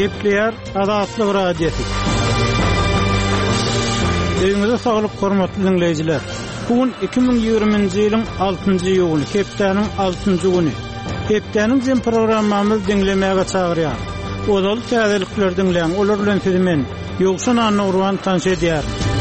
Epleyer Azatlyk radiosu. Eýinize saglyk hormatly dinleýijiler. Bugün 2020-nji ýylyň 6-njy ýuly, hepdeniň 6-njy güni. Hepdeniň jem programmamyzy dinlemäge çagyrýar. Odaly täzelikler dinleýän olar bilen sizi men Ýogşan Nurwan tanış edýär.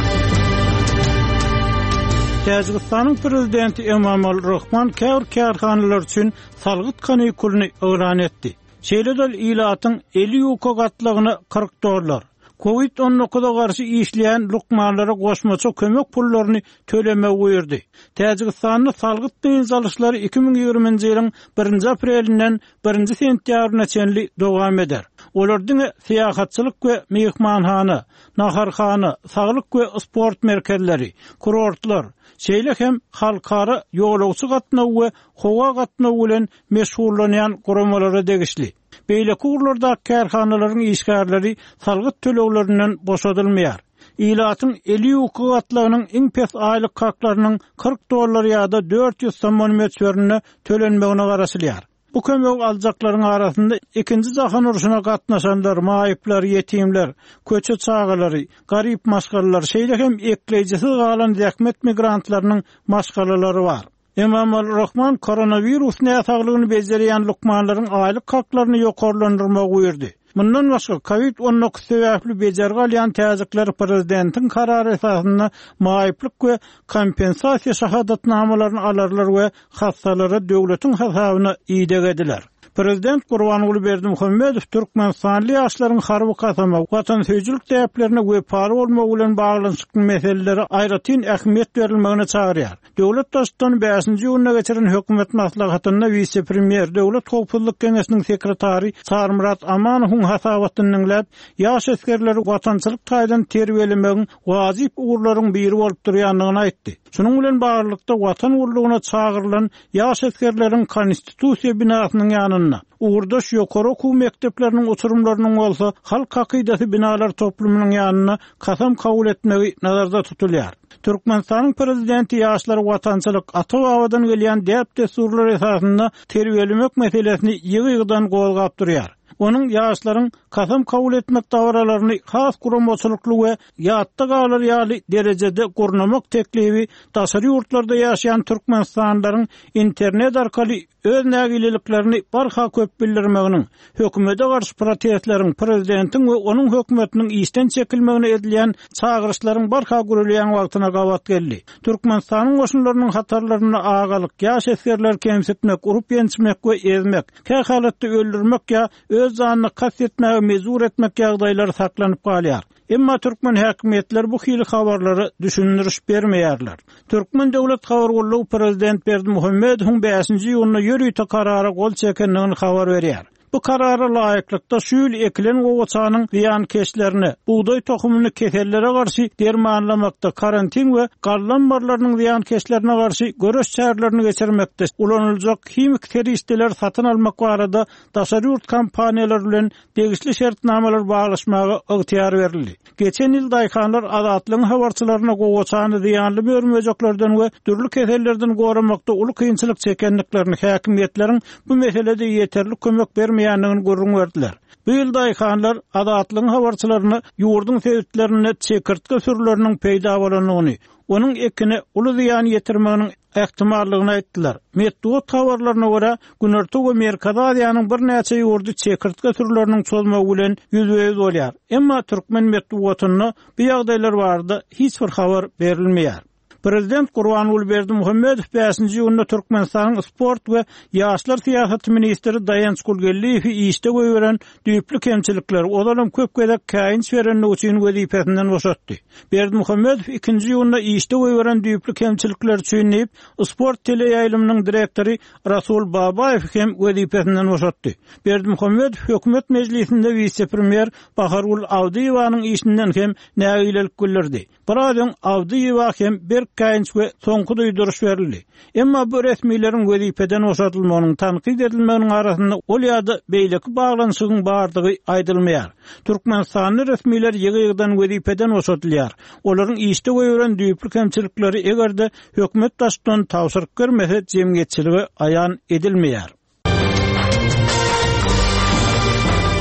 Täjikistanyň prezidenti Emomali Rahman karhanalar üçin salgyt kanikulyny elan etdi. Şeýledel ilatyň 50 ýoka gatlygyny $40. Covid-19'a garşy işleýän lukmanlara goşmaça kömek pullaryny tölemek goýurdy. Täjikistanyň salgyt ýyňjalşlary 2020-nji ýylyň 1 aprelinden 1 sentýabryna çenli dowam eder. Olardyň syýahatçylyk we mehmanhana, naharhana, saglyk we sport merkezleri, kurortlar, şeýle hem halkara ýolagçy gatnaw we howa gatnaw bilen meşgullanýan guramalara degişli. Beýle kurlarda karhanalaryň işgärleri salgyt töleglerinden boşadylmaýar. İlatyň 50 ýoka gatlygynyň iň pes aýlyk haklarynyň $40 ýa-da 400 somm metrine tölenmegine garaşylýar. Bu kömek aljaklaryň arasynda ikinji jahan uruşuna gatnaşanlar, maýyplar, ýetimler, köçe çağalary, garyp maşgalalar, şeýle hem eklejisi galan zähmet migrantlarynyň maşgalalary bar. Emomali Rahman koronavirus näsaglygyny bejerýän lukmanlaryň aýlyk haklaryny ýokarlandyrmagy goýurdy. Bundan başga Covid-19 sebäpli bejerge alýan täzikler prezidentiň karary esasynda maýyplyk we kompensasiýa şahadatnamalaryny alarlar we hassalara döwletiň hesabyna iýdeg ediler. Prezident Gurbanuly Berdimuhammedow Türkmenistanly ýaşlaryň harby kasama, watansöýçilik täplerine we pary bolmagy bilen baglanyşyk meseleleri aýratyn ähmiýet berilmegine çagyrýar. Döwlet başçysyny 5-nji ýylyna geçiren hökümet maslahatyna vice-premier Döwlet Howpsuzlyk Keňeşiniň sekretary Sarmyrat Amanowyň hasabatyny dinläp, ýaş eskerleri watançylyk taýdan terbiýelemegiň wazyp ugurlaryň biri bolup durýanlygyny aýtdy. Şunuň bilen baglykda watan urlugyna çagyrılan ýaş eskerleriň konstitusiýa binasynyň ýanyna Uğurdaş ýokary okuw mekdepleriniň oturumlarynyň bolsa halk akydasy binalar toplumynyň ýanyna kasam kabul etmegi nazarda tutulýar. Türkmenistanyň prezidenti ýaşlary watançylyk ata-babadan gelýän däp desurlar esasynda terbiýelemek meselesini ýygy-ýygydan golgap durýar. Onun ýaşlaryň kasam kabul etmek dawaralaryny has guramaçylykly we ýatda galar ýaly derejede gurnamak teklibi daşary ýurtlarda ýaşaýan türkmenistanlaryň internet arkaly öz nägileliklerini barha köp bildirmeginiň, hökümete garşy protestleriň, prezidentiň we onuň hökümetiniň işden çekilmegine edilýän çagyrışlaryň barha gürülýän wagtyna gabat geldi. Türkmenistanyň goşunlarynyň hatarlaryna agalyk, ýaş eskerler kemsitmek, urup ýençmek we ezmek, her halatda öldürmek ýa öz zanyny kastetmäge mezur etmek ýagdaýlary saklanyp galýar. Emma Türkmen häkimetleri bu hili habarlary düşündiriş bermeýärler. Türkmen döwlet habargullygy prezident Berdimuhammedowyň 5-nji ýylyna ýörüýte karara gol çekendigini habar berýär. Bu karara laýyklykda şüýl ekilen gowaçanyň ziýankeşlerini, buğday tohumyny kesellere garşy dermanlamakda, karantin we gallanbarlarynyň ziýankeşlerine garşy göreş çärlerini geçirmekde ulanıljak kimik teristler satyn almak barada daşary ýurt kompaniýalary bilen degişli şertnamalar baglaşmagy ygtyar berildi. Geçen ýyl daýkanlar azatlygyň habarçylaryna gowaçany ziýanly görmejeklerden we türlü kesellerden goramakda uly kynçylyk çekendiklerini häkimetleriň bu meselede ýeterli kömek bermeýärligini görüň berdiler. Bu ýyl daýkanlar azatlygyň habarçylaryny ýurdun sebitlerine çekirtke sürüleriniň peýda bolanyny, onuň ekini uly ziýan ýetirmeginiň ähtimallygyny aýtdylar. Medeniýet habarlaryna görä, Günerti we Merkez Aziýanyň bir näçe ýurdu çekirtke türleriniň çözmegi bilen ýüzbeýüz bolýar. Emma türkmen medeniýetyny bu ýagdaýlar barada hiç bir habar berilmeýär. Prezident Gurbanuly Berdimuhammedow 5-nji ýylyna Türkmenistanyň sport we ýaşlar syýasaty ministri Daýanç Gulgelliýewi işde goýuran düýpli kemçilikler, olarym köp gelek käýinç berenlik üçin wezipesinden boşatdy. Berdimuhammedow 2-nji ýylyna işde goýuran düýpli kemçilikler üçin sport teleýaýlymynyň direktori Rasul Babaýew hem wezipesinden boşatdy. Berdimuhammedow hökümet mejlisinde vice-premier Baharul Awdiýewanyň işinden hem nägilelik bildirdi. Birazdan Awdiýewa hem bir käýinç we soňky duýduruş berildi. Emma bu resmiýlerin wezipeden boşatylmagynyň tanqid edilmeginiň arasynda ol ýa-da beýleki baglanyşygyň bardygy aýdylmaýar. Türkmenistanyň resmiýler ýygy-ýygydan wezipeden boşatylýar. Olaryň işde goýuran düýpli kemçilikleri egerde hökümet taşdan tawsyryk görmese jemgyýetçiligi aýan edilmeýär.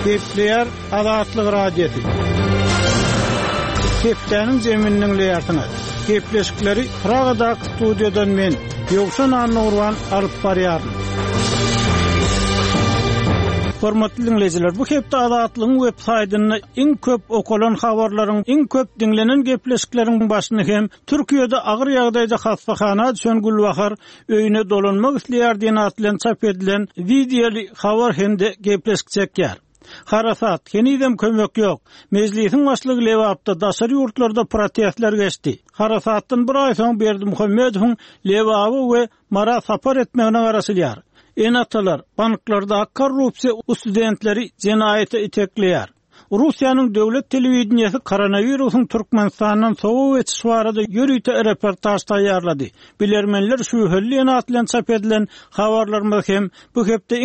Kepler Azatlyk radiosu. Keplenin zeminining leyartyna. Kepleşikleri Pragada studiodan men Ýogşan Anurwan alyp barýarym. Hormatly dinleyijiler, bu hepde Azatlygyň web-saýtyny iň köp okulan habarlaryň, iň köp dinlenen gepleşikleriň başyny hem Türkiýede agyr ýagdaýda hastahana düşen Gulbahar öýüne dolanmak isleýär diýen atlan çap edilen videoly habar hemde gepleşik çekýär. Harasat, kenidem kömek ýok. Meclisiň başlygy Lewapda daşary ýurtlarda protestler geçdi. Harasatdan bir ay soň Berdimuhammedowyň Lewapy we Mara sapar etmegine garaşylýar. Enatalar, banklarda korrupsiýa studentleri jenaýaty itekleýär. Russiýanyň döwlet telewizionyasy koronawirusyň Türkmenistandan soňky geçiş barada ýörüýte reportaj taýýarlady. Bilermenler şu höllüň atlan çap edilen habarlar hem bu hepde